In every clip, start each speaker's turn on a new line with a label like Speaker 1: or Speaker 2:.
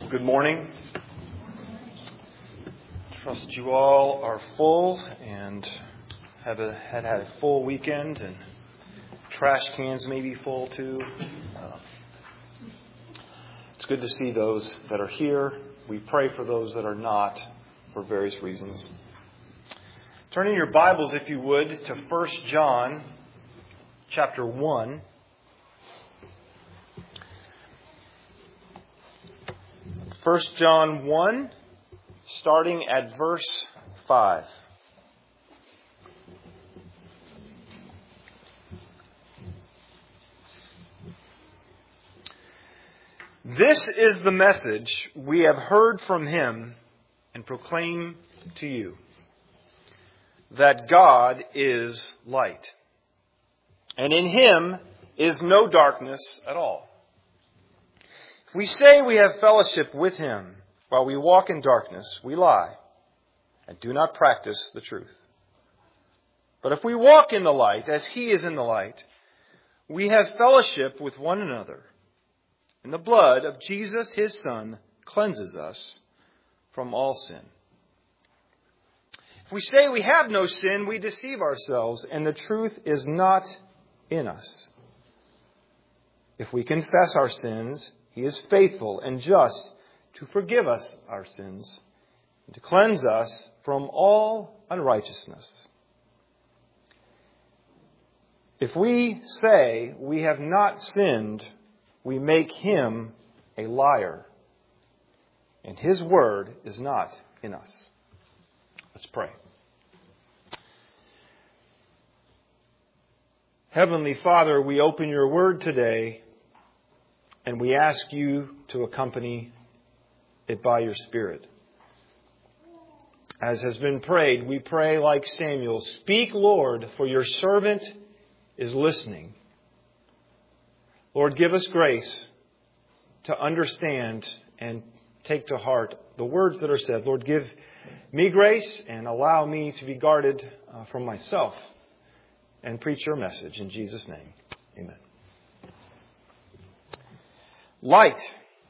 Speaker 1: Good morning. Trust you all are full and had a full weekend, and trash cans may be full too. It's good to see those that are here. We pray for those that are not for various reasons. Turning your Bibles, if you would, to 1 John chapter 1. 1 John 1, starting at verse 5. This is the message we have heard from Him and proclaim to you, that God is light, and in Him is no darkness at all. If we say we have fellowship with Him while we walk in darkness, we lie and do not practice the truth. But if we walk in the light as He is in the light, we have fellowship with one another. And the blood of Jesus, His Son, cleanses us from all sin. If we say we have no sin, we deceive ourselves, and the truth is not in us. If we confess our sins, He is faithful and just to forgive us our sins and to cleanse us from all unrighteousness. If we say we have not sinned, we make Him a liar, and His word is not in us. Let's pray. Heavenly Father, we open your word today, and we ask you to accompany it by your Spirit. As has been prayed, we pray like Samuel, "Speak, Lord, for your servant is listening." Lord, give us grace to understand and take to heart the words that are said. Lord, give me grace and allow me to be guarded from myself and preach your message. In Jesus' name, amen. Light.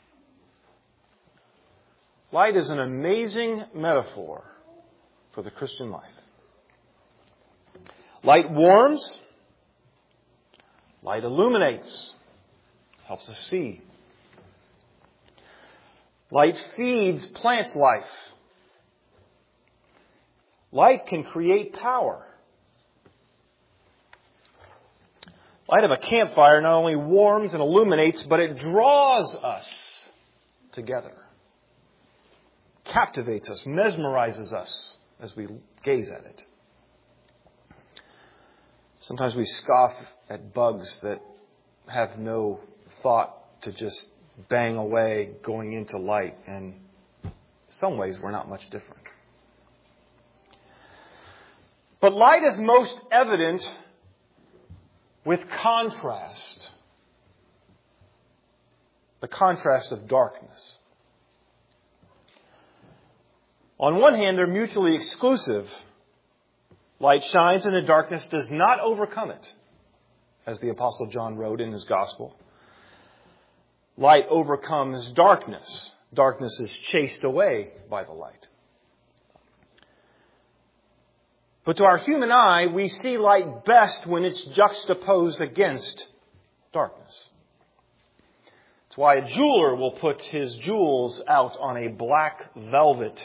Speaker 1: Light is an amazing metaphor for the Christian life. Light warms. Light illuminates. Helps us see. Light feeds plants life. Light can create power. Light of a campfire not only warms and illuminates, but it draws us together. Captivates us, mesmerizes us as we gaze at it. Sometimes we scoff at bugs that have no thought to just bang away going into light, and in some ways we're not much different. But light is most evident with contrast. The contrast of darkness. On one hand, they're mutually exclusive. Light shines and the darkness does not overcome it, as the Apostle John wrote in his Gospel. Light overcomes darkness. Darkness is chased away by the light. But to our human eye, we see light best when it's juxtaposed against darkness. That's why a jeweler will put his jewels out on a black velvet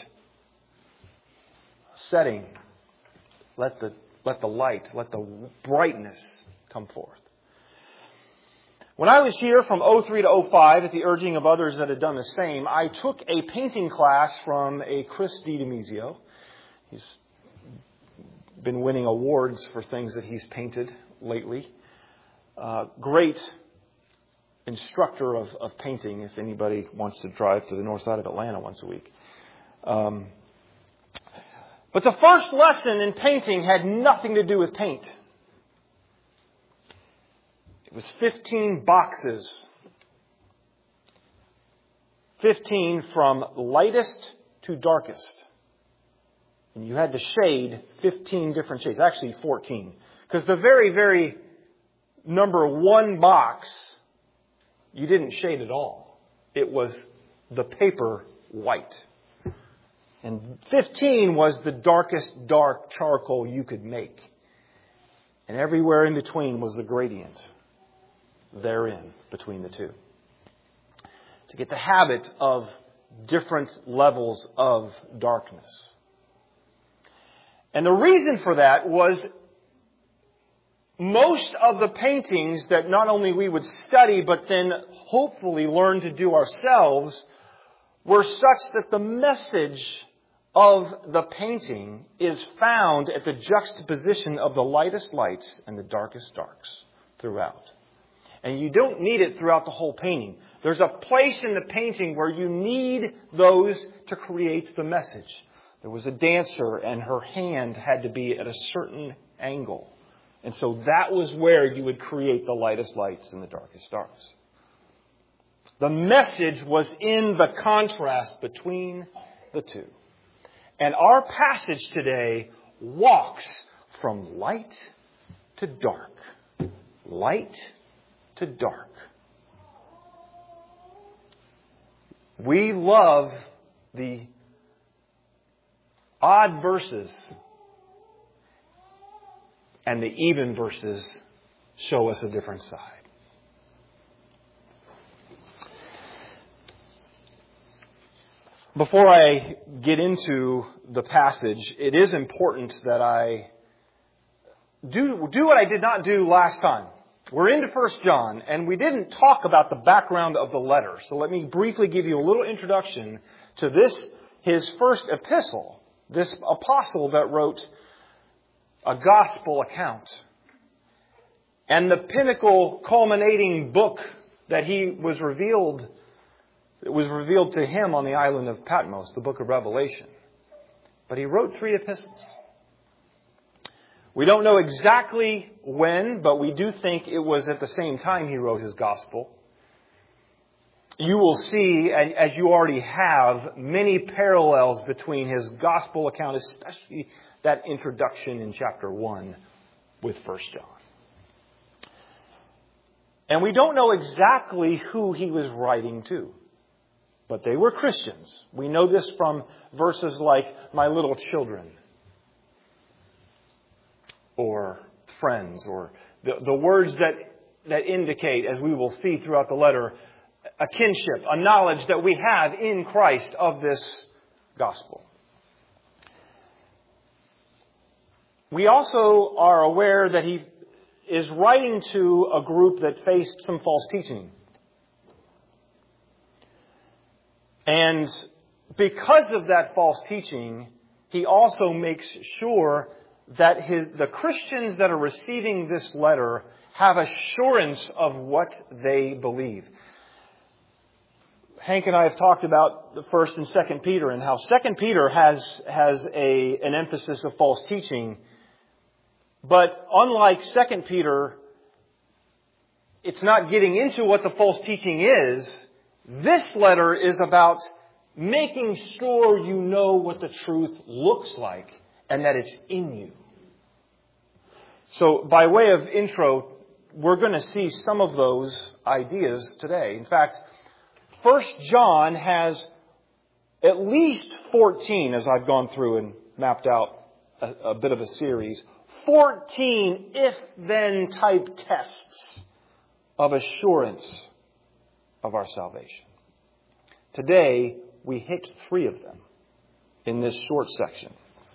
Speaker 1: setting. Let the light, let the brightness come forth. When I was here from 03 to 05, at the urging of others that had done the same, I took a painting class from a Chris DiDomizio. He's been winning awards for things that he's painted lately. Great instructor of painting, if anybody wants to drive to the north side of Atlanta once a week. But the first lesson in painting had nothing to do with paint. It was 15 boxes. 15 from lightest to darkest. And you had to shade 15 different shades. Actually 14. Because the very, very number one box, you didn't shade at all. It was the paper white. And 15 was the darkest dark charcoal you could make. And everywhere in between was the gradient therein between the two. To get the habit of different levels of darkness. And the reason for that was most of the paintings that not only we would study but then hopefully learn to do ourselves were such that the message of the painting is found at the juxtaposition of the lightest lights and the darkest darks throughout. And you don't need it throughout the whole painting. There's a place in the painting where you need those to create the message. There was a dancer and her hand had to be at a certain angle. And so that was where you would create the lightest lights and the darkest darks. The message was in the contrast between the two. And our passage today walks from light to dark. Light to dark. We love the odd verses, and the even verses show us a different side. Before I get into the passage, it is important that I do what I did not do last time. We're into 1 John, and we didn't talk about the background of the letter. So let me briefly give you a little introduction to this, his first epistle, this apostle that wrote a gospel account. And the pinnacle culminating book that was revealed to him on the island of Patmos, the book of Revelation. But he wrote 3 epistles. We don't know exactly when, but we do think it was at the same time he wrote his gospel. You will see, as you already have, many parallels between his gospel account, especially that introduction in chapter 1 with 1 John. And we don't know exactly who he was writing to. But they were Christians. We know this from verses like, my little children, or friends, or the words that indicate, as we will see throughout the letter, a kinship, a knowledge that we have in Christ of this gospel. We also are aware that he is writing to a group that faced some false teaching. And because of that false teaching, he also makes sure that the Christians that are receiving this letter have assurance of what they believe. Hank and I have talked about the 1st and 2nd Peter and how 2nd Peter has an emphasis of false teaching. But unlike 2nd Peter, it's not getting into what the false teaching is. This letter is about making sure you know what the truth looks like and that it's in you. So by way of intro, we're going to see some of those ideas today. In fact, 1 John has at least 14, as I've gone through and mapped out a bit of a series, 14 if-then type tests of assurance of our salvation. Today, we hit 3 of them in this short section.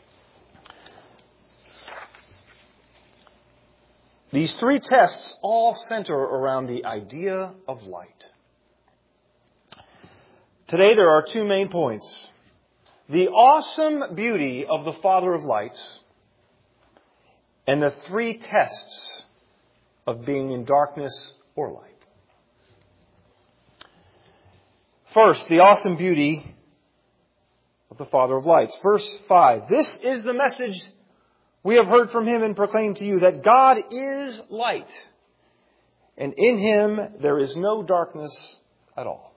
Speaker 1: These 3 tests all center around the idea of light. Today, there are 2 main points. The awesome beauty of the Father of lights and the 3 tests of being in darkness or light. First, the awesome beauty of the Father of lights. Verse 5, this is the message we have heard from him and proclaimed to you, that God is light, and in him there is no darkness at all.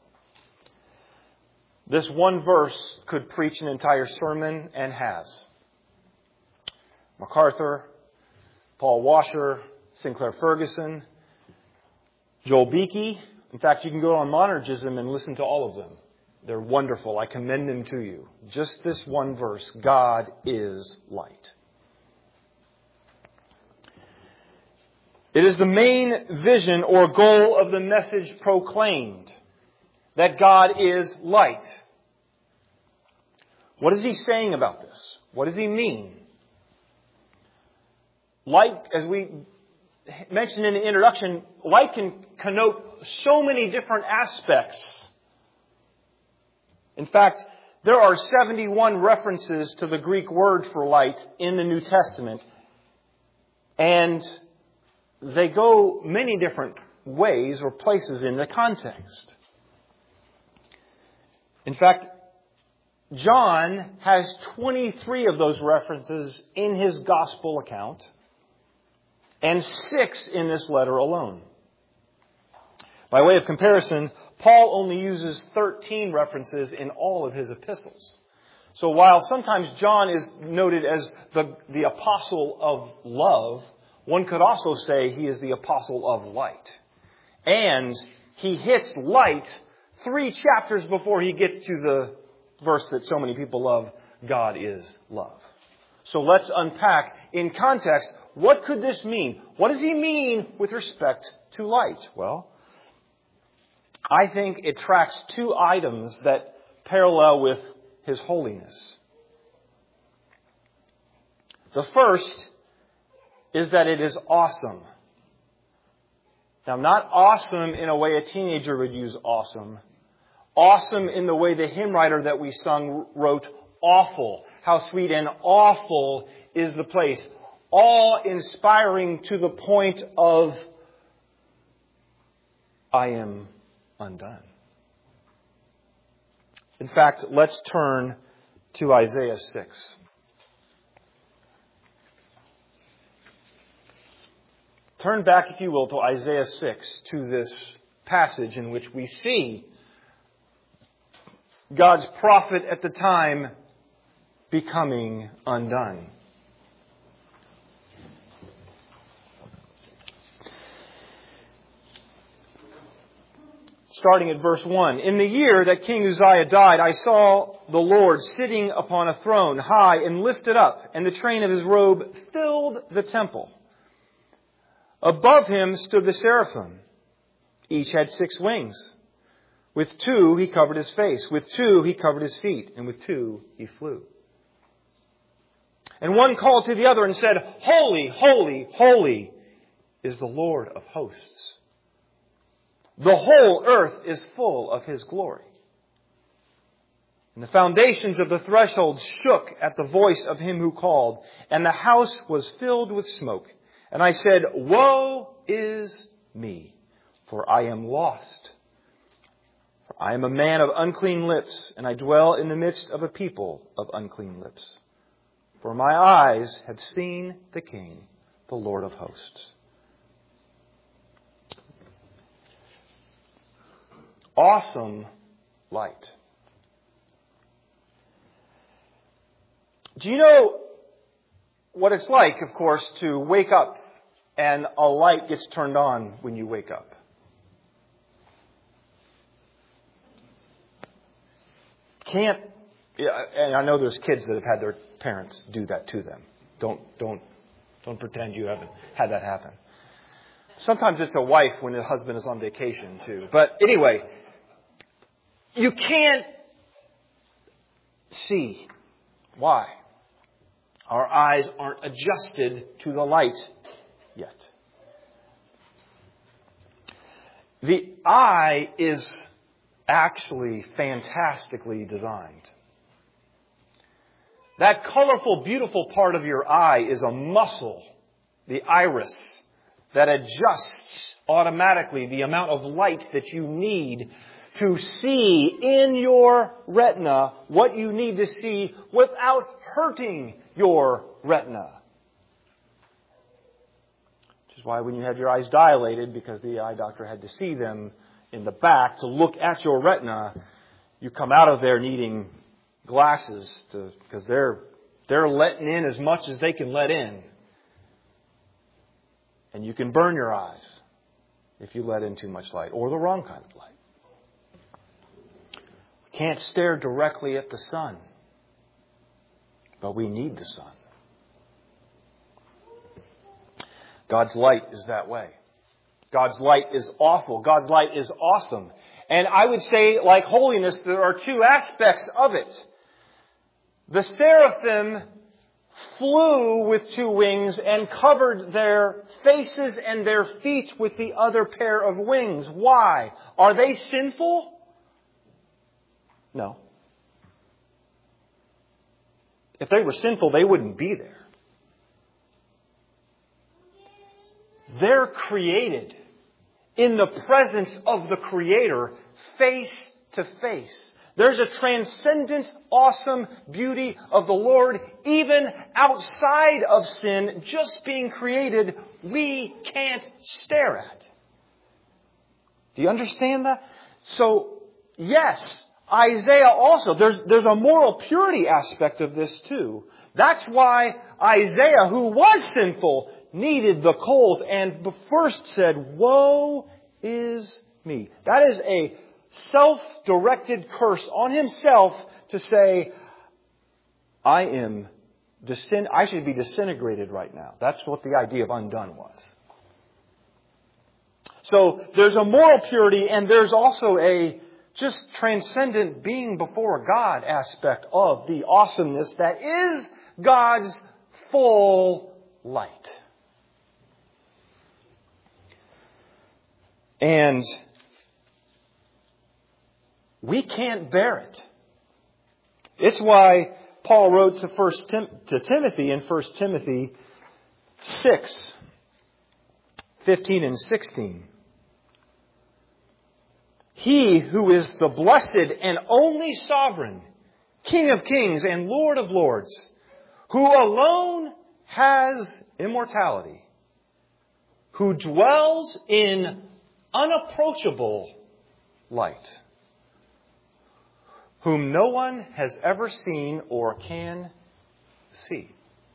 Speaker 1: This one verse could preach an entire sermon and has. MacArthur, Paul Washer, Sinclair Ferguson, Joel Beakey. In fact, you can go on Monergism and listen to all of them. They're wonderful. I commend them to you. Just this one verse. God is light. It is the main vision or goal of the message proclaimed that God is light. What is he saying about this? What does he mean? Light, as we mentioned in the introduction, light can connote so many different aspects. In fact, there are 71 references to the Greek word for light in the New Testament. And they go many different ways or places in the context. In fact, John has 23 of those references in his gospel account and 6 in this letter alone. By way of comparison, Paul only uses 13 references in all of his epistles. So while sometimes John is noted as the apostle of love, one could also say he is the apostle of light. And he hits light 3 chapters before he gets to the verse that so many people love, God is love. So let's unpack in context, what could this mean? What does he mean with respect to light? Well, I think it tracks 2 items that parallel with his holiness. The first is that it is awesome. Now, not awesome in a way a teenager would use awesome. Awesome in the way the hymn writer that we sung wrote awful. How sweet and awful is the place. Awe-inspiring to the point of, I am undone. In fact, let's turn to Isaiah 6. Turn back, if you will, to Isaiah 6, to this passage in which we see God's prophet at the time becoming undone. Starting at verse 1. In the year that King Uzziah died, I saw the Lord sitting upon a throne, high and lifted up, and the train of his robe filled the temple. Above him stood the seraphim. Each had 6 wings. With 2 he covered his face. With 2 he covered his feet. And with 2 he flew. And one called to the other and said, Holy, holy, holy is the Lord of hosts. The whole earth is full of his glory. And the foundations of the threshold shook at the voice of him who called, and the house was filled with smoke. And I said, Woe is me, for I am lost. For I am a man of unclean lips, and I dwell in the midst of a people of unclean lips. For my eyes have seen the King, the Lord of hosts. Awesome light. Do you know what it's like, of course, to wake up and a light gets turned on when you wake up? And I know there's kids that have had their parents do that to them. Don't pretend you haven't had that happen. Sometimes it's a wife when the husband is on vacation too. But anyway, you can't see. Why? Our eyes aren't adjusted to the light yet. The eye is actually fantastically designed. That colorful, beautiful part of your eye is a muscle, the iris, that adjusts automatically the amount of light that you need to see in your retina what you need to see without hurting your retina. Which is why when you have your eyes dilated, because the eye doctor had to see them in the back to look at your retina, you come out of there needing glasses because they're letting in as much as they can let in. And you can burn your eyes if you let in too much light or the wrong kind of light. Can't stare directly at the sun. But we need the sun. God's light is that way. God's light is awful. God's light is awesome. And I would say, like holiness, there are two aspects of it. The seraphim flew with two wings and covered their faces and their feet with the other pair of wings. Why? Are they sinful? No. If they were sinful, they wouldn't be there. They're created in the presence of the Creator, face to face. There's a transcendent, awesome beauty of the Lord, even outside of sin, just being created, we can't stare at. Do you understand that? So, yes, Isaiah also, there's a moral purity aspect of this too. That's why Isaiah, who was sinful, needed the coals and first said, "Woe is me." That is a self-directed curse on himself to say, I should be disintegrated right now. That's what the idea of undone was. So there's a moral purity and there's also a just transcendent being before God aspect of the awesomeness that is God's full light. And we can't bear it. It's why Paul wrote to Timothy in 1 Timothy 6, 15 and 16. He who is the blessed and only sovereign, King of kings and Lord of lords, who alone has immortality, who dwells in unapproachable light, whom no one has ever seen or can see.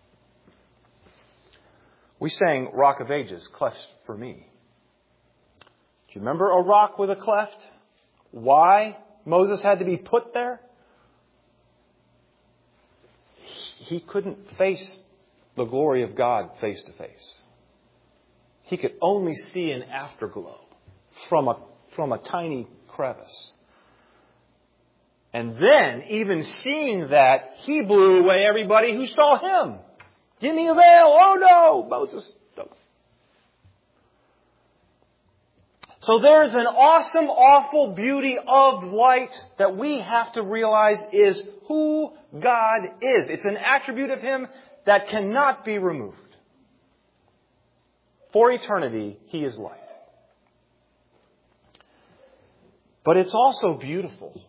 Speaker 1: We sang Rock of Ages, Cleft for Me. Do you remember a rock with a cleft? Why Moses had to be put there? He couldn't face the glory of God face to face. He could only see an afterglow from a tiny crevice. And then, even seeing that, he blew away everybody who saw him. Give me a veil. Oh no, Moses. No. So there's an awesome, awful beauty of light that we have to realize is who God is. It's an attribute of Him that cannot be removed. For eternity, He is light. But it's also beautiful.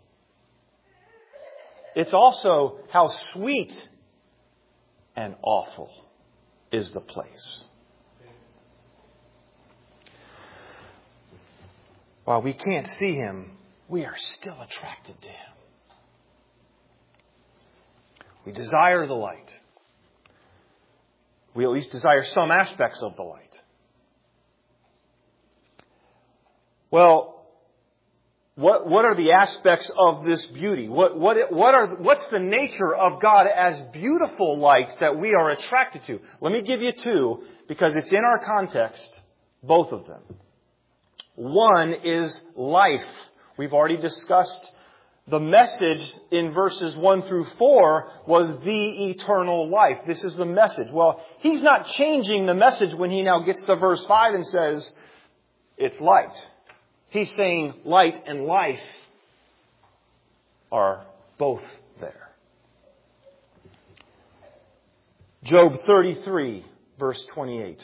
Speaker 1: It's also how sweet and awful is the place. While we can't see Him, we are still attracted to Him. We desire the light. We at least desire some aspects of the light. Well, what are the aspects of this beauty? What's the nature of God as beautiful light that we are attracted to? Let me give you two, because it's in our context, both of them. One is life. We've already discussed the message in verses 1 through 4 was the eternal life. This is the message. Well, He's not changing the message when He now gets to verse 5 and says, it's light. He's saying light and life are both there. Job 33, verse 28.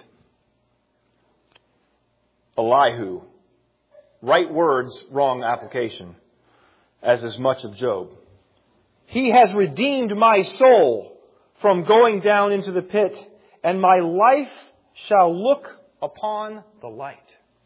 Speaker 1: Elihu. Right words, wrong application, as is much of Job. He has redeemed my soul from going down into the pit, and my life shall look upon the light.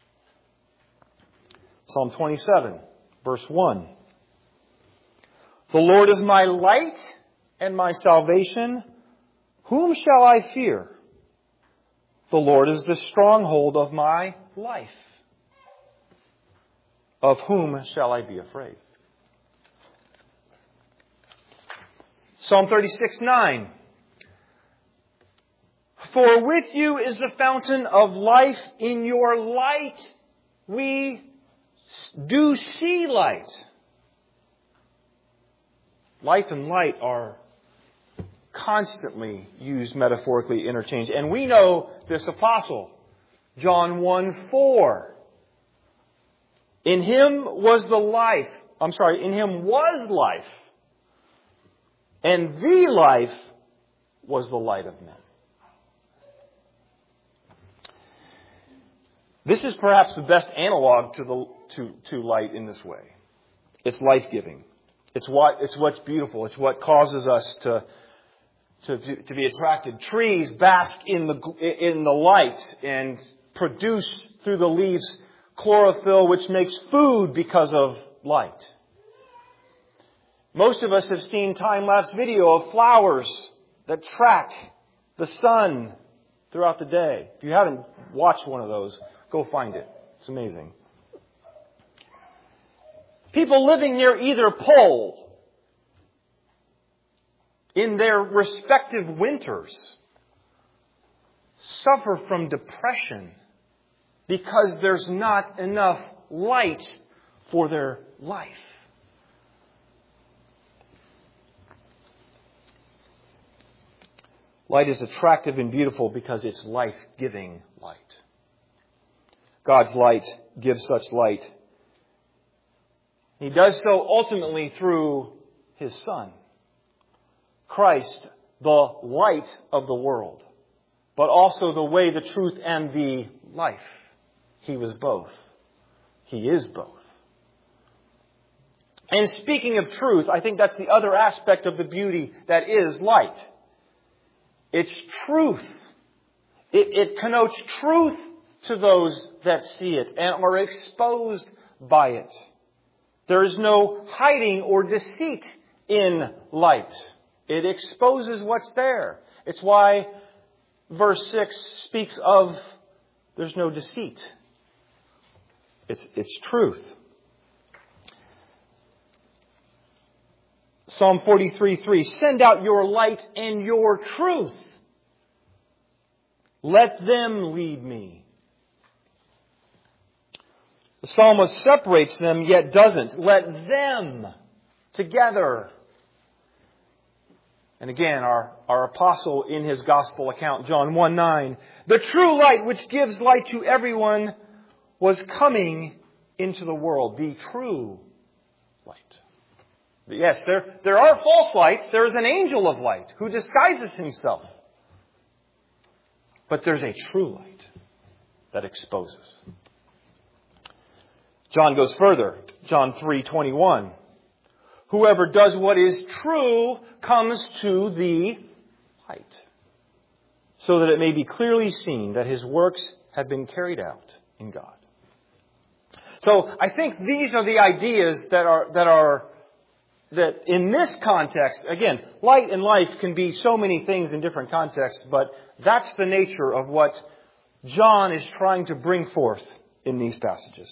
Speaker 1: Psalm 27, verse 1. The Lord is my light and my salvation. Whom shall I fear? The Lord is the stronghold of my life. Of whom shall I be afraid? Psalm 36:9. For with you is the fountain of life. In your light we do see light. Life and light are constantly used metaphorically interchanged. And we know this apostle, John 1:4. In him was life. And the life was the light of men. This is perhaps the best analog to light in this way. It's life-giving. It's what's beautiful. It's what causes us to be attracted. Trees bask in the light and produce through the leaves chlorophyll, which makes food because of light. Most of us have seen time-lapse video of flowers that track the sun throughout the day. If you haven't watched one of those, go find it. It's amazing. People living near either pole in their respective winters suffer from depression because there's not enough light for their life. Light is attractive and beautiful because it's life-giving light. God's light gives such light. He does so ultimately through His Son, Christ, the light of the world, but also the way, the truth, and the life. He was both. He is both. And speaking of truth, I think that's the other aspect of the beauty that is light. It's truth. It connotes truth to those that see it and are exposed by it. There is no hiding or deceit in light. It exposes what's there. It's why verse 6 speaks of there's no deceit. It's truth. Psalm 43:3, send out your light and your truth. Let them lead me. The psalmist separates them, yet doesn't. Let them together. And again, our apostle in his gospel account, John 1:9, the true light which gives light to everyone was coming into the world. The true light. Yes, there are false lights. There is an angel of light who disguises himself. But there's a true light that exposes. John goes further. John 3:21. Whoever does what is true comes to the light, so that it may be clearly seen that his works have been carried out in God. So I think these are the ideas that in this context, again, light and life can be so many things in different contexts, but that's the nature of what John is trying to bring forth in these passages.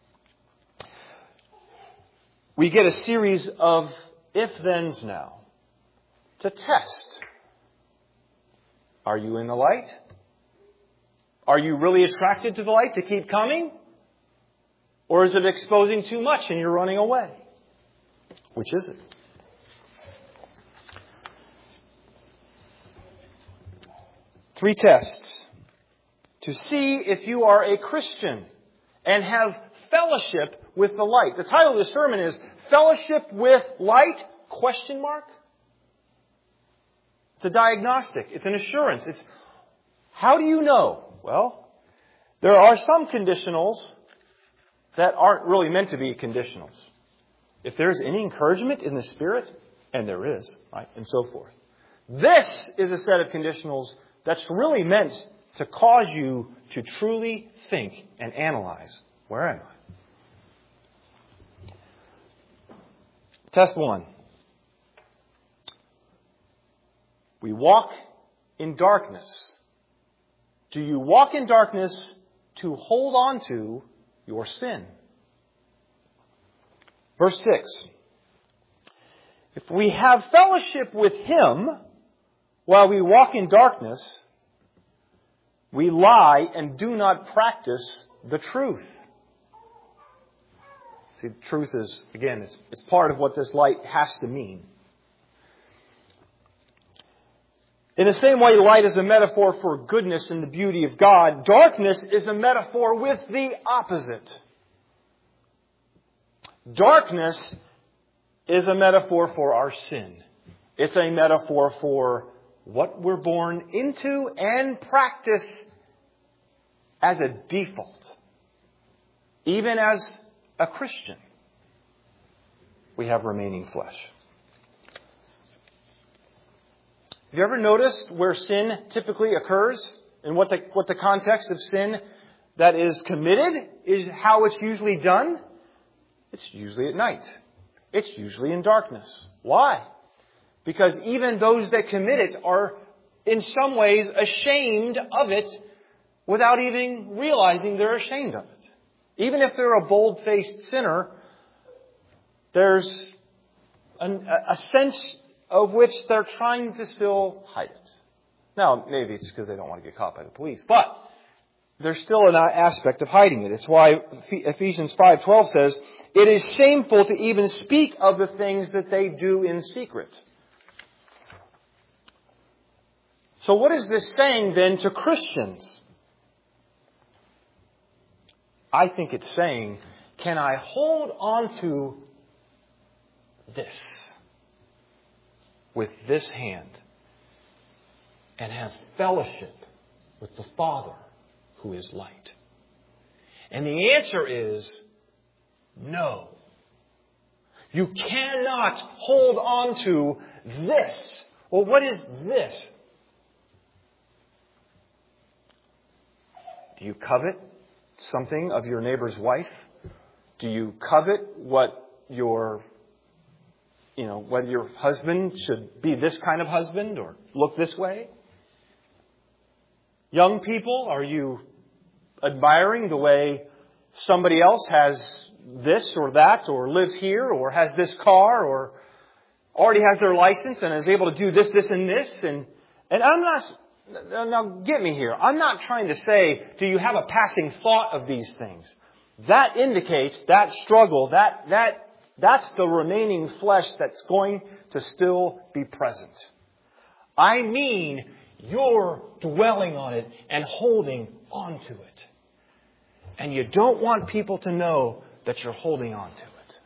Speaker 1: We get a series of if-thens now to test. Are you in the light? Are you really attracted to the light to keep coming? Or is it exposing too much and you're running away? Which is it? Three tests to see if you are a Christian and have fellowship with the light. The title of the sermon is Fellowship with Light? ? It's a diagnostic. It's an assurance. It's how do you know? Well, there are some conditionals that aren't really meant to be conditionals. If there's any encouragement in the Spirit, and there is, right, and so forth. This is a set of conditionals that's really meant to cause you to truly think and analyze, where am I? Test 1. We walk in darkness. Do you walk in darkness to hold on to your sin? Verse 6. If we have fellowship with Him while we walk in darkness, we lie and do not practice the truth. See, the truth is, again, it's part of what this light has to mean. In the same way, light is a metaphor for goodness and the beauty of God, darkness is a metaphor with the opposite. Darkness is a metaphor for our sin. It's a metaphor for what we're born into and practice as a default. Even as a Christian, we have remaining flesh. Have you ever noticed where sin typically occurs and what the context of sin that is committed is, how it's usually done? It's usually at night. It's usually in darkness. Why? Because even those that commit it are in some ways ashamed of it without even realizing they're ashamed of it. Even if they're a bold-faced sinner, there's a sense of which they're trying to still hide it. Now, maybe it's because they don't want to get caught by the police, but there's still an aspect of hiding it. It's why Ephesians 5:12 says, "It is shameful to even speak of the things that they do in secret." So what is this saying then to Christians? I think it's saying, can I hold on to this with this hand and have fellowship with the Father who is light? And the answer is no. You cannot hold on to this. Well, what is this? Do you covet something of your neighbor's wife? Do you covet what whether your husband should be this kind of husband or look this way? Young people, are you admiring the way somebody else has this or that, or lives here, or has this car, or already has their license and is able to do this, this, and this? And I'm not, now get me here. I'm not trying to say, do you have a passing thought of these things? That indicates that struggle, that's the remaining flesh that's going to still be present. I mean, you're dwelling on it and holding on to it. And you don't want people to know that you're holding on to it.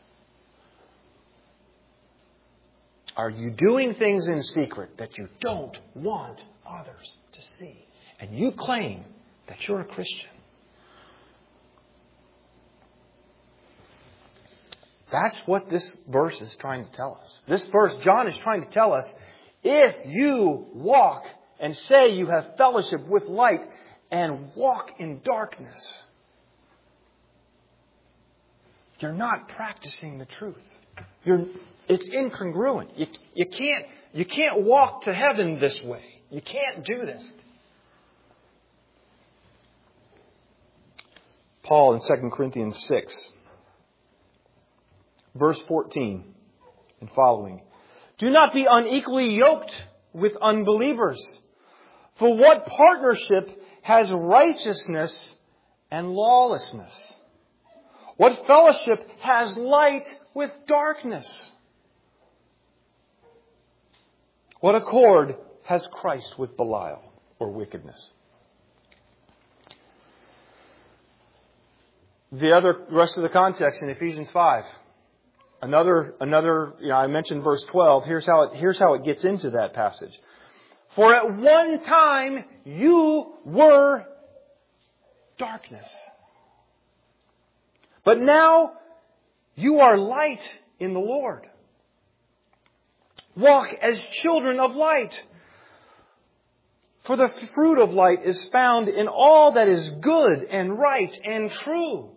Speaker 1: Are you doing things in secret that you don't want others to see? And you claim that you're a Christian. That's what this verse is trying to tell us. This verse, John is trying to tell us, if you walk and say you have fellowship with light and walk in darkness, you're not practicing the truth. It's incongruent. You can't walk to heaven this way. You can't do this. Paul in 2 Corinthians 6. Verse 14 and following. Do not be unequally yoked with unbelievers. For what partnership has righteousness and lawlessness? What fellowship has light with darkness? What accord has Christ with Belial or wickedness? The rest of the context in Ephesians 5. Another, I mentioned verse 12. Here's how it gets into that passage. For at one time you were darkness. But now you are light in the Lord. Walk as children of light. For the fruit of light is found in all that is good and right and true.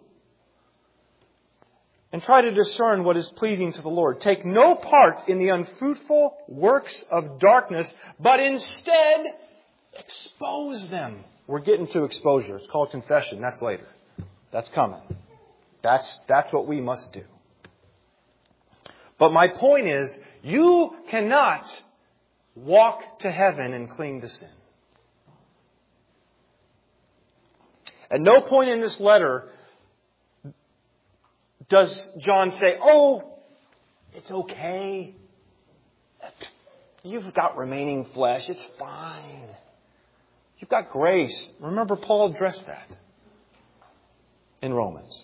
Speaker 1: And try to discern what is pleasing to the Lord. Take no part in the unfruitful works of darkness, but instead expose them. We're getting to exposure. It's called confession. That's later. That's coming. That's what we must do. But my point is, you cannot walk to heaven and cling to sin. At no point in this letter does John say, oh, it's okay. You've got remaining flesh. It's fine. You've got grace. Remember, Paul addressed that in Romans.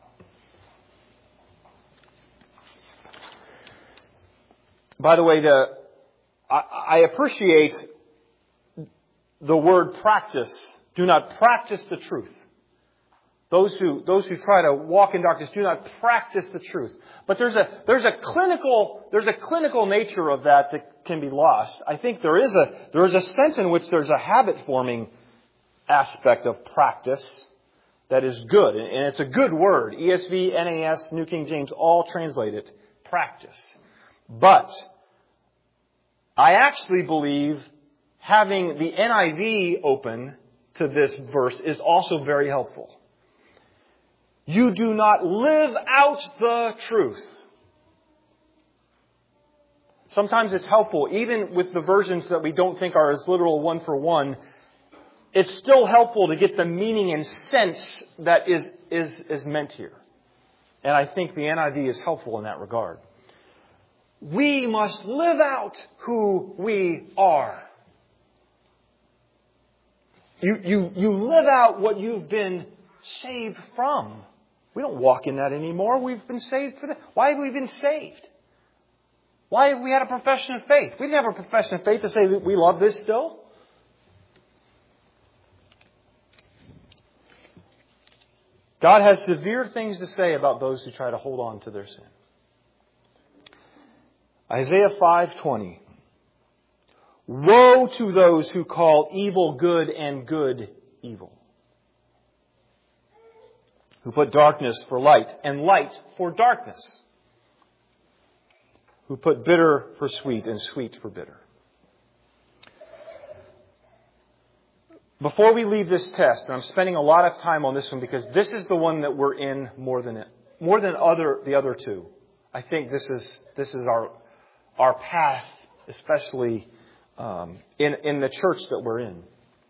Speaker 1: By the way, I appreciate the word practice. Do not practice the truth. Those who try to walk in darkness do not practice the truth. But there's a clinical nature of that can be lost. I think there is a sense in which there's a habit forming aspect of practice that is good, and it's a good word. ESV, NAS, New King James all translate it practice. But I actually believe having the NIV open to this verse is also very helpful. You do not live out the truth. Sometimes it's helpful, even with the versions that we don't think are as literal one for one, it's still helpful to get the meaning and sense that is meant here. And I think the NIV is helpful in that regard. We must live out who we are. You live out what you've been saved from. We don't walk in that anymore. We've been saved for that. Why have we been saved? Why have we had a profession of faith? We didn't have a profession of faith to say that we love this still. God has severe things to say about those who try to hold on to their sin. Isaiah 5:20. Woe to those who call evil good and good evil, who put darkness for light and light for darkness, who put bitter for sweet and sweet for bitter. Before we leave this test, and I'm spending a lot of time on this one because this is the one that we're in more than the other two. I think this is our path, especially in the church that we're in.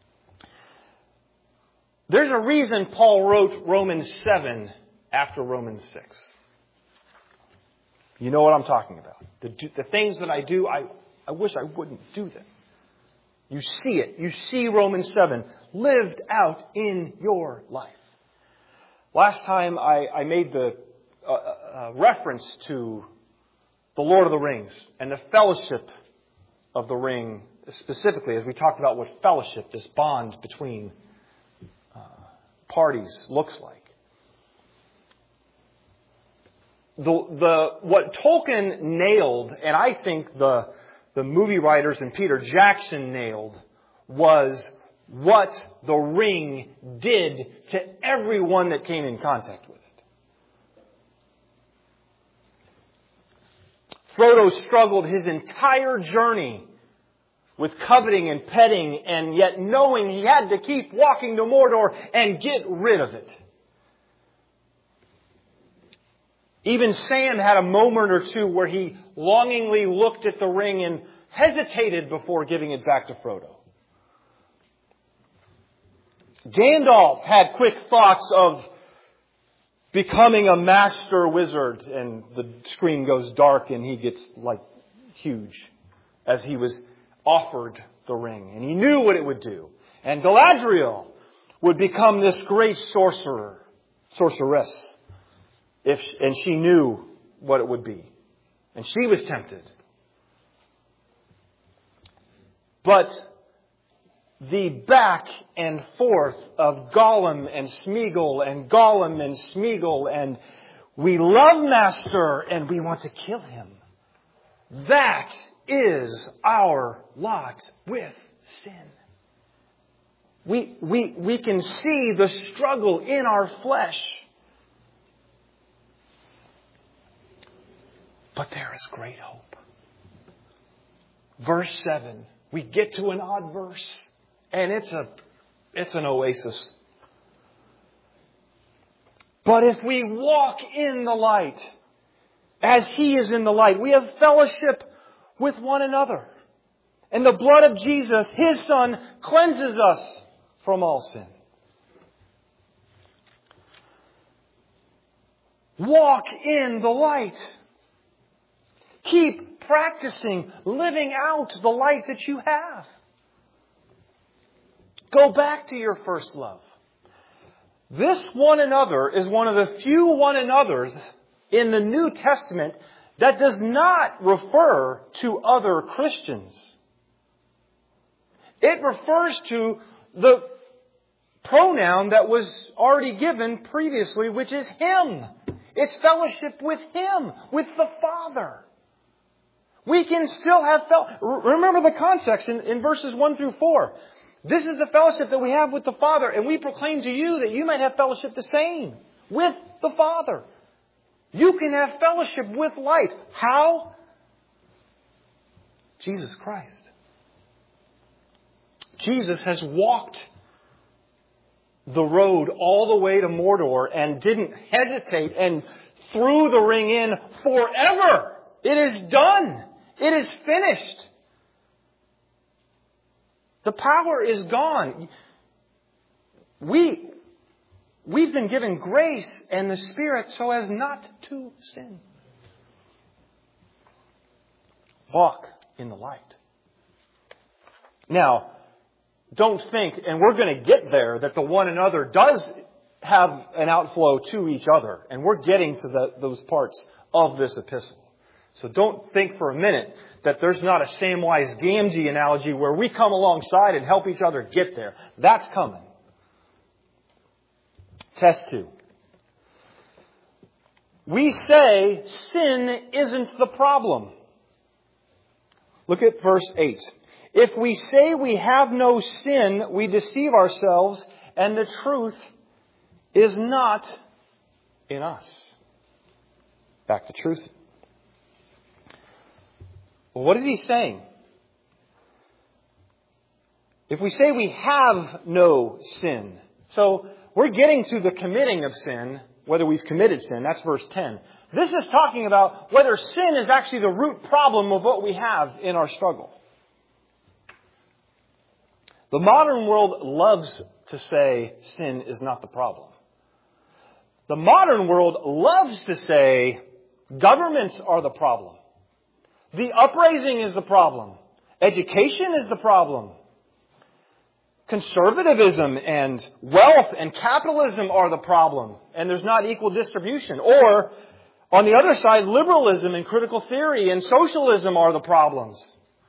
Speaker 1: There's a reason Paul wrote Romans 7 after Romans 6. You know what I'm talking about. The things that I do, I wish I wouldn't do them. You see it. You see Romans 7 lived out in your life. Last time I made the reference to the Lord of the Rings and the fellowship of the ring, specifically as we talked about what fellowship, this bond between parties, looks like. What Tolkien nailed, and I think the movie writers and Peter Jackson nailed, was what the ring did to everyone that came in contact with it. Frodo struggled his entire journey with coveting and petting, and yet knowing he had to keep walking to Mordor and get rid of it. Even Sam had a moment or two where he longingly looked at the ring and hesitated before giving it back to Frodo. Gandalf had quick thoughts of becoming a master wizard, and the screen goes dark and he gets huge as he was offered the ring. And he knew what it would do. And Galadriel would become this great sorceress. And she knew what it would be. And she was tempted. But the back and forth of Gollum and Smeagol and Gollum and Smeagol and we love Master and we want to kill him. That is our lot with sin. We can see the struggle in our flesh. But there is great hope. Verse 7. We get to an odd verse. And it's an oasis. But if we walk in the light, as He is in the light. We have fellowship with one another. And the blood of Jesus, His Son, cleanses us from all sin. Walk in the light. Keep practicing living out the light that you have. Go back to your first love. This one another is one of the few one another's in the New Testament that does not refer to other Christians. It refers to the pronoun that was already given previously, which is Him. It's fellowship with Him, with the Father. We can still have remember the context in verses 1 through 4. This is the fellowship that we have with the Father, and we proclaim to you that you might have fellowship the same with the Father. You can have fellowship with light. How? Jesus Christ. Jesus has walked the road all the way to Mordor and didn't hesitate and threw the ring in forever. It is done. It is finished. The power is gone. We've been given grace and the Spirit so as not to sin. Walk in the light. Now, don't think, and we're going to get there, that the one another does have an outflow to each other. And we're getting to those parts of this epistle. So don't think for a minute that there's not a Samwise Gamgee analogy where we come alongside and help each other get there. That's coming. Test 2. We say sin isn't the problem. Look at verse 8. If we say we have no sin, we deceive ourselves, and the truth is not in us. Back to truth. Well, what is he saying? If we say we have no sin, so we're getting to the committing of sin, whether we've committed sin, that's verse 10. This is talking about whether sin is actually the root problem of what we have in our struggle. The modern world loves to say sin is not the problem. The modern world loves to say governments are the problem. The upraising is the problem. Education is the problem. Conservatism and wealth and capitalism are the problem. And there's not equal distribution. Or, on the other side, liberalism and critical theory and socialism are the problems.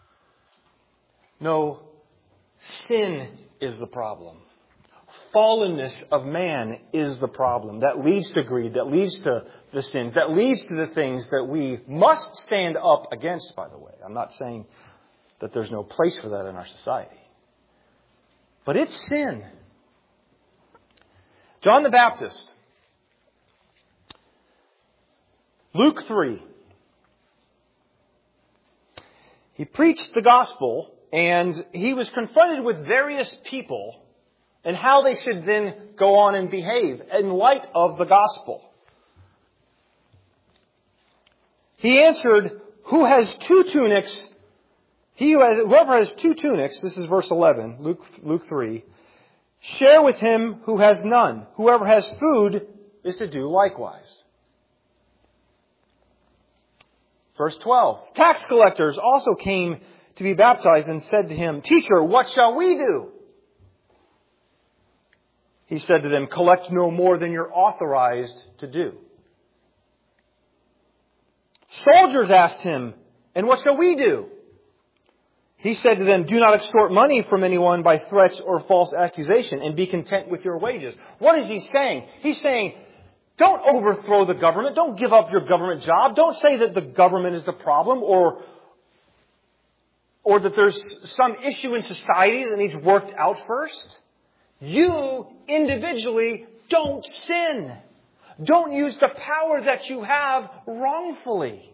Speaker 1: No, sin is the problem. Fallenness of man is the problem. That leads to greed, that leads to the sins, that leads to the things that we must stand up against, by the way. I'm not saying that there's no place for that in our society. But it's sin. John the Baptist. Luke 3. He preached the gospel, and he was confronted with various people and how they should then go on and behave in light of the gospel. He answered, who has two tunics? Whoever has two tunics, this is verse 11, Luke 3, share with him who has none. Whoever has food is to do likewise. Verse 12, tax collectors also came to be baptized and said to him, Teacher, what shall we do? He said to them, collect no more than you're authorized to do. Soldiers asked him, and what shall we do? He said to them, do not extort money from anyone by threats or false accusation, and be content with your wages. What is he saying? He's saying, don't overthrow the government. Don't give up your government job. Don't say that the government is the problem or that there's some issue in society that needs worked out first. You individually don't sin. Don't use the power that you have wrongfully.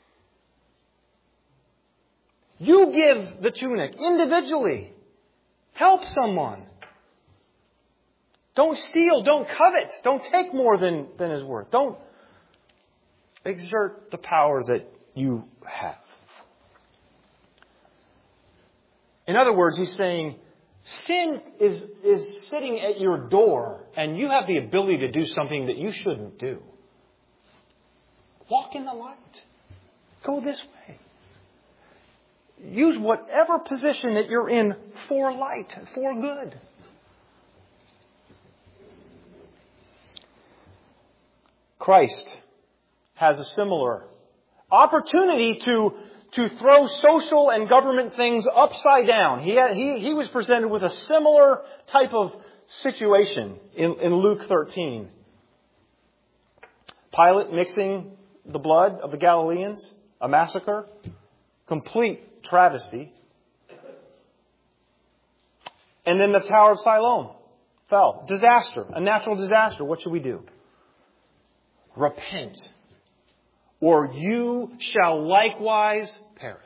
Speaker 1: You give the tunic individually. Help someone. Don't steal. Don't covet. Don't take more than is worth. Don't Exert the power that you have. In other words, he's saying, sin is sitting at your door, and you have the ability to do something that you shouldn't do. Walk in the light. Go this way. Use whatever position that you're in for light, for good. Christ has a similar opportunity to throw social and government things upside down. He was presented with a similar type of situation in Luke 13. Pilate mixing the blood of the Galileans, a massacre, complete travesty. And then the Tower of Siloam fell. Disaster, a natural disaster. What should we do? Repent, or you shall likewise perish.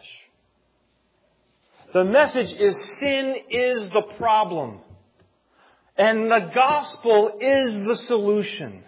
Speaker 1: The message is sin is the problem, and the gospel is the solution.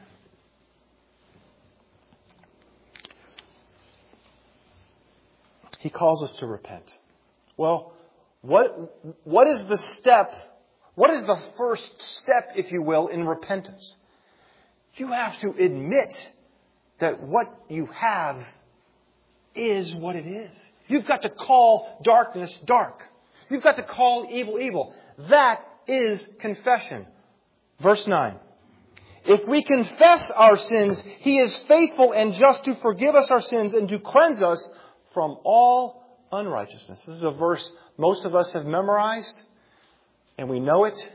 Speaker 1: He calls us to repent. Well, what is the step? What is the first step, if you will, in repentance? You have to admit that what you have is what it is. You've got to call darkness dark. You've got to call evil evil. That is confession. Verse 9. If we confess our sins, He is faithful and just to forgive us our sins and to cleanse us from all unrighteousness. This is a verse most of us have memorized, and we know it.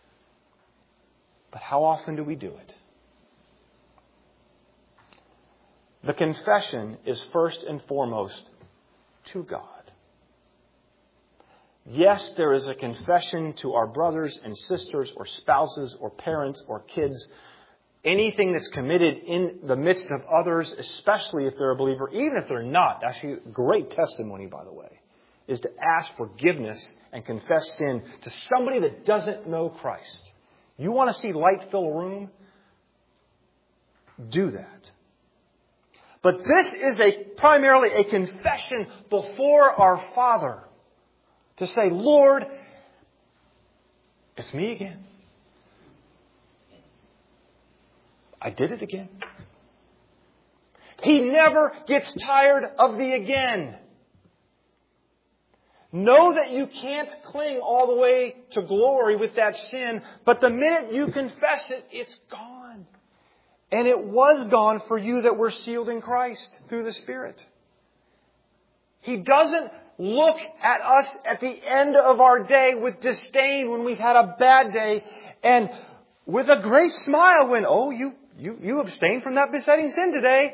Speaker 1: But how often do we do it? The confession is first and foremost to God. Yes, there is a confession to our brothers and sisters or spouses or parents or kids. Anything that's committed in the midst of others, especially if they're a believer, even if they're not. Actually, great testimony, by the way, is to ask forgiveness and confess sin to somebody that doesn't know Christ. You want to see light fill a room? Do that. But this is primarily a confession before our Father. To say, Lord, it's me again. I did it again. He never gets tired of the again. Know that you can't cling all the way to glory with that sin, but the minute you confess it, it's gone. And it was gone for you that were sealed in Christ through the Spirit. He doesn't look at us at the end of our day with disdain when we've had a bad day and with a great smile when, oh, you abstained from that besetting sin today.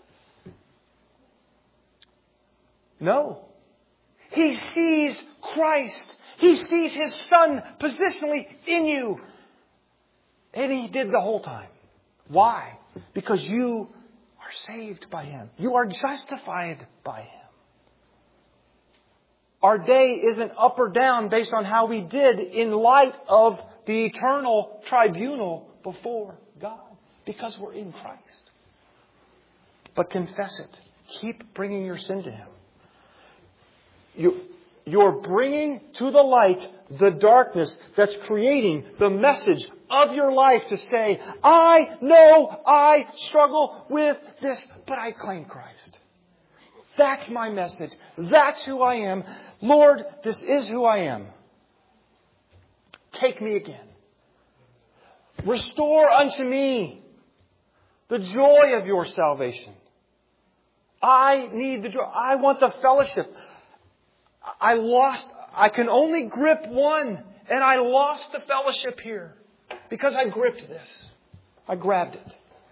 Speaker 1: No. He sees Christ. He sees His Son positionally in you. And He did the whole time. Why? Because you are saved by Him. You are justified by Him. Our day isn't up or down based on how we did in light of the eternal tribunal before God. Because we're in Christ. But confess it. Keep bringing your sin to Him. You're bringing to the light the darkness that's creating the message of your life to say, I know I struggle with this, but I claim Christ. That's my message. That's who I am. Lord, this is who I am. Take me again. Restore unto me the joy of your salvation. I need the joy. I want the fellowship. I can only grip one, and I lost the fellowship here because I gripped this. I grabbed it.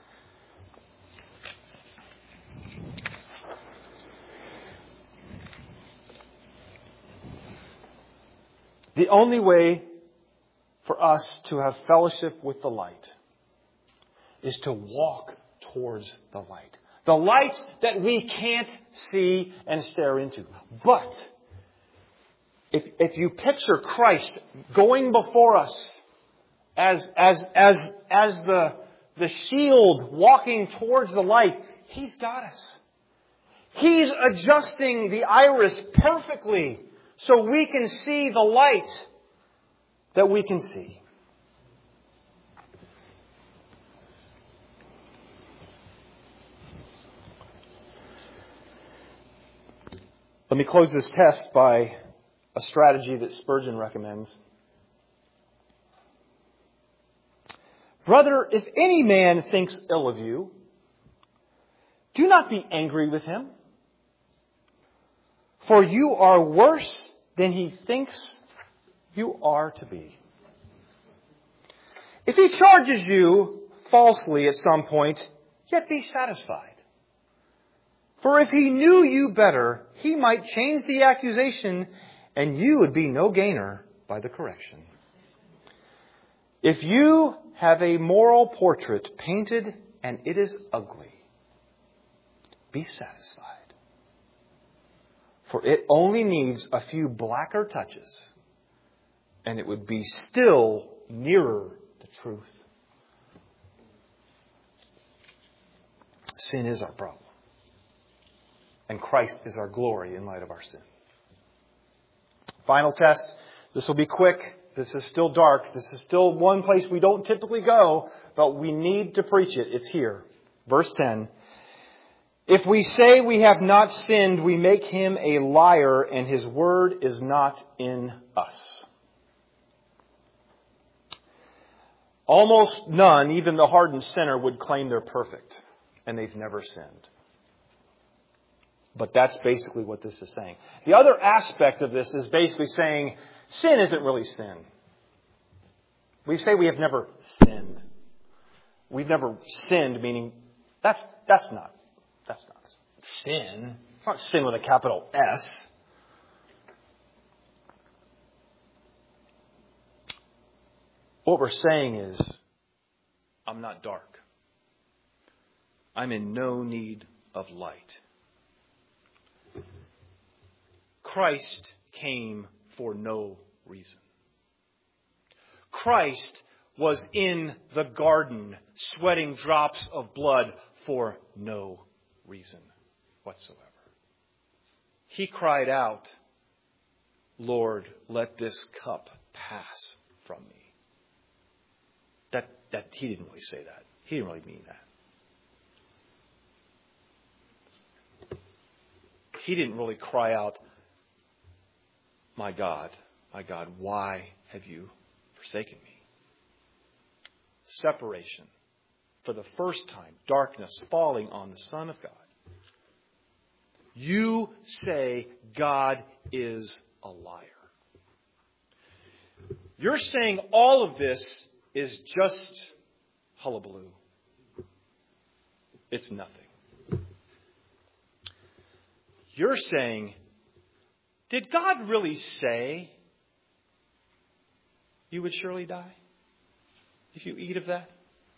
Speaker 1: The only way for us to have fellowship with the light is to walk towards the light. The light that we can't see and stare into. But if you picture Christ going before us as the shield walking towards the light, He's got us. He's adjusting the iris perfectly so we can see the light that we can see. Let me close this test by a strategy that Spurgeon recommends. Brother, if any man thinks ill of you, do not be angry with him, for you are worse than he thinks you are to be. If he charges you falsely at some point, yet be satisfied. For if he knew you better, he might change the accusation, and you would be no gainer by the correction. If you have a moral portrait painted and it is ugly, be satisfied. For it only needs a few blacker touches, and it would be still nearer the truth. Sin is our problem. And Christ is our glory in light of our sin. Final test. This will be quick. This is still dark. This is still one place we don't typically go, but we need to preach it. It's here. Verse 10. If we say we have not sinned, we make him a liar, and his word is not in us. Almost none, even the hardened sinner, would claim they're perfect, and they've never sinned. But that's basically what this is saying. The other aspect of this is basically saying sin isn't really sin. We say we have never sinned. We've never sinned, meaning that's not sin. It's not sin with a capital S. What we're saying is, I'm not dark. I'm in no need of light. Christ came for no reason. Christ was in the garden sweating drops of blood for no reason whatsoever. He cried out, Lord, let this cup pass from me. That he didn't really say that. He didn't really mean that. He didn't really cry out, my God, why have you forsaken me? Separation. For the first time, darkness falling on the Son of God. You say God is a liar. You're saying all of this is just hullabaloo. It's nothing. You're saying, did God really say you would surely die if you eat of that?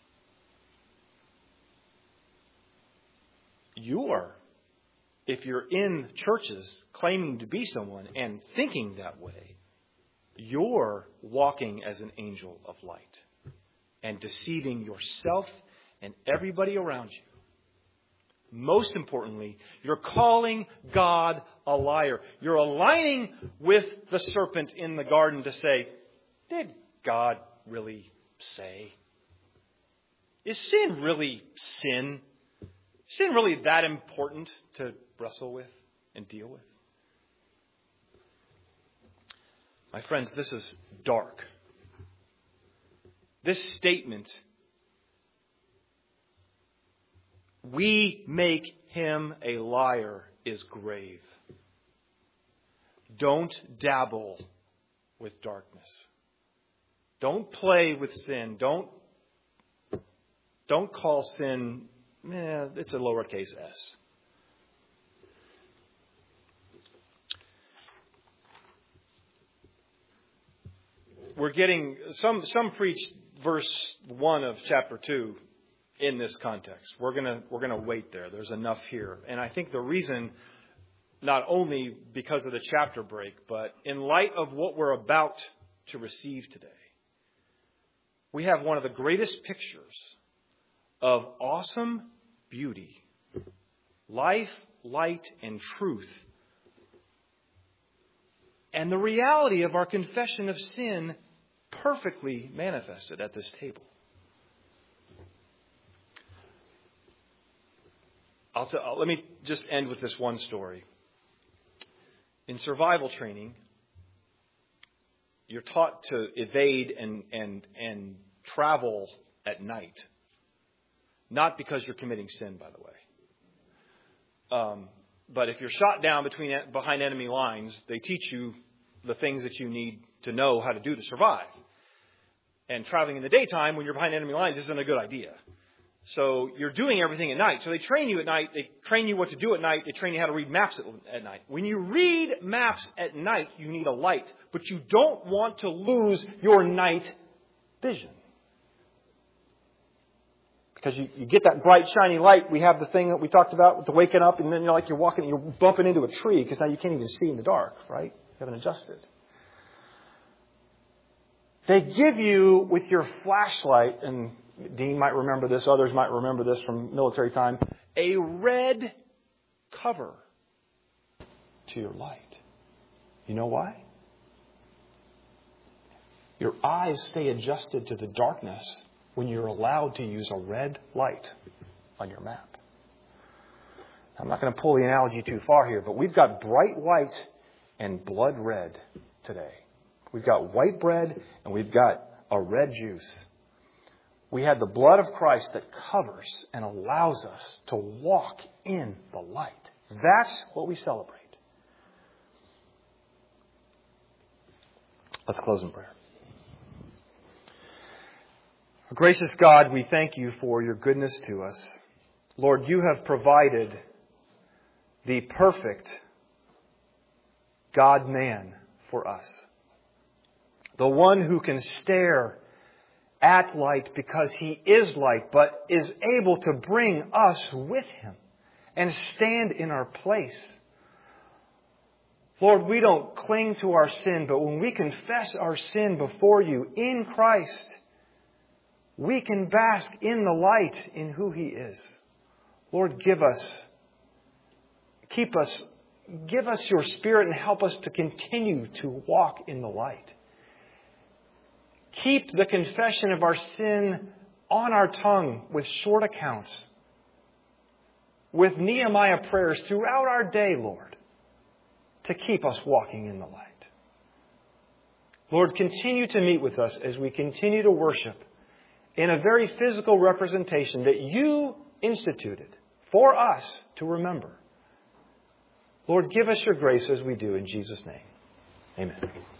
Speaker 1: If you're in churches claiming to be someone and thinking that way, you're walking as an angel of light and deceiving yourself and everybody around you. Most importantly, you're calling God a liar. You're aligning with the serpent in the garden to say, did God really say? Is sin really sin? Is sin really that important to wrestle with and deal with? My friends, this is dark. This statement, we make him a liar, is grave. Don't dabble with darkness. Don't play with sin. Don't call sin, it's a lowercase s. We're getting, some preach verse 1 of chapter 2 in this context. We're gonna wait there. There's enough here. And I think the reason, not only because of the chapter break, but in light of what we're about to receive today, we have one of the greatest pictures of awesome beauty life, light, and truth. And the reality of our confession of sin perfectly manifested at this table. Let me just end with this one story. In survival training, you're taught to evade and travel at night. Not because you're committing sin, by the way. But if you're shot down behind enemy lines, they teach you the things that you need to know how to do to survive. And traveling in the daytime when you're behind enemy lines isn't a good idea. So you're doing everything at night. So they train you at night. They train you what to do at night. They train you how to read maps at night. When you read maps at night, you need a light. But you don't want to lose your night vision. Because you get that bright, shiny light. We have the thing that we talked about with the waking up. And then you're walking and you're bumping into a tree because now you can't even see in the dark, right? You haven't adjusted. They give you, with your flashlight, and Dean might remember this, others might remember this from military time, a red cover to your light. You know why? Your eyes stay adjusted to the darkness when you're allowed to use a red light on your map. I'm not going to pull the analogy too far here, but we've got bright white and blood red today. We've got white bread and we've got a red juice. We had the blood of Christ that covers and allows us to walk in the light. That's what we celebrate. Let's close in prayer. Gracious God, we thank you for your goodness to us. Lord, you have provided the perfect God-man for us. The one who can stare at light because he is light, but is able to bring us with him and stand in our place. Lord, we don't cling to our sin, but when we confess our sin before you in Christ, we can bask in the light in who he is. Lord, give us your Spirit and help us to continue to walk in the light. Keep the confession of our sin on our tongue with short accounts, with Nehemiah prayers throughout our day, Lord, to keep us walking in the light. Lord, continue to meet with us as we continue to worship in a very physical representation that you instituted for us to remember. Lord, give us your grace as we do in Jesus' name. Amen.